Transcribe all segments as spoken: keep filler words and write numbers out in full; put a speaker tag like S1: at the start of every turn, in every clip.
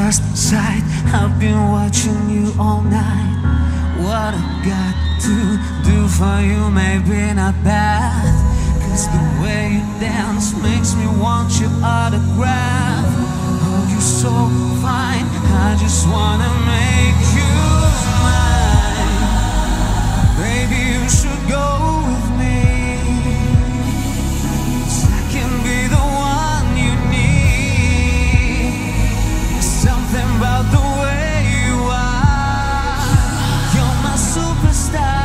S1: first sight, I've been watching you all night. What I got to do for you may be not bad, 'cause the way you dance makes me want your autograph. Oh, you're so fine, I just wanna make you mine. Baby, you should go with me, 'cause I can be the one you need. There's something about the way you are. You're my superstar.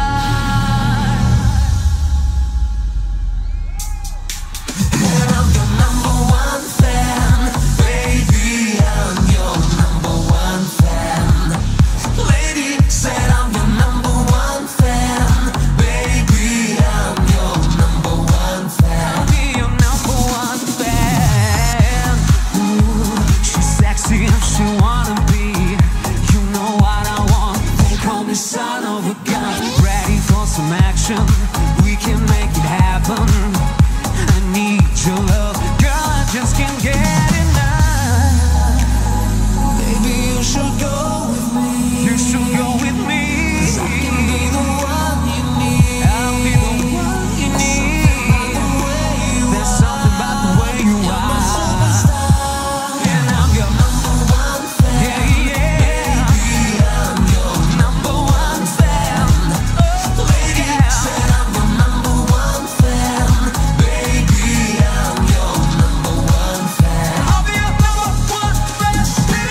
S1: And I'm your number one fan. Baby, I'm your number one fan. Lady said I'm your number one fan. Baby, I'm your number one fan. I'll be your number one fan. Ooh, she's sexy if she wanna be. You know what I want. They call me son of a gun. Ready for some action? We can make it happen. I need your love, girl, I just can't get enough. Baby, you should go with me. You should go with me. 'Cause I can be the one you need. I'll be the one you need. There's something about the way you are. And I'm your number one fan. Yeah, yeah. Baby, I'm your number one fan. Lady said I'm your number one fan. Baby, I'm your number one fan. I'll be your number one fan.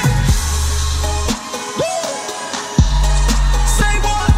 S1: Woo! Say what?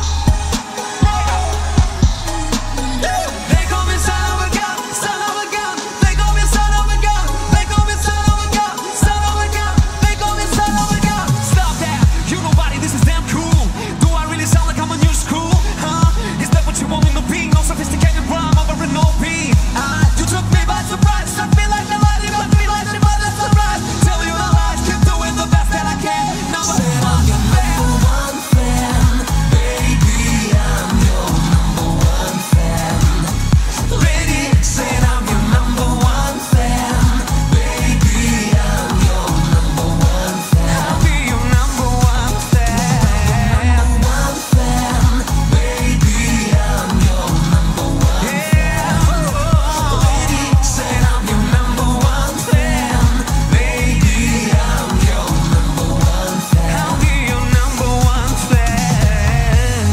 S1: They call me son of a gun, son of a gun. They call me son of a gun. They call me son of a gun, son of a gun. They call me son of a gun. Stop that! You nobody, this is damn cool. Do I really sound like I'm a new school? Huh? Is that what you want me to be? No sophisticated rhyme over an O P. Ah, you took me by surprise. Struck me like nobody, but me like nobody surprise. Tell you the lies, keep doing the best that I can. Number one fan. Baby, I'm your number one fan. Lady said I'm your number one fan. Baby, I'm your number one fan. I'll be your number one fan. One fan. Baby, I'm your number one fan. Lady said I'm your number one fan. Baby, I'm your number one fan. I'll be your number one fan.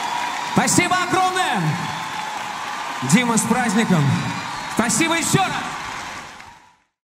S1: Спасибо огромное! Дима, с праздником! Спасибо еще раз!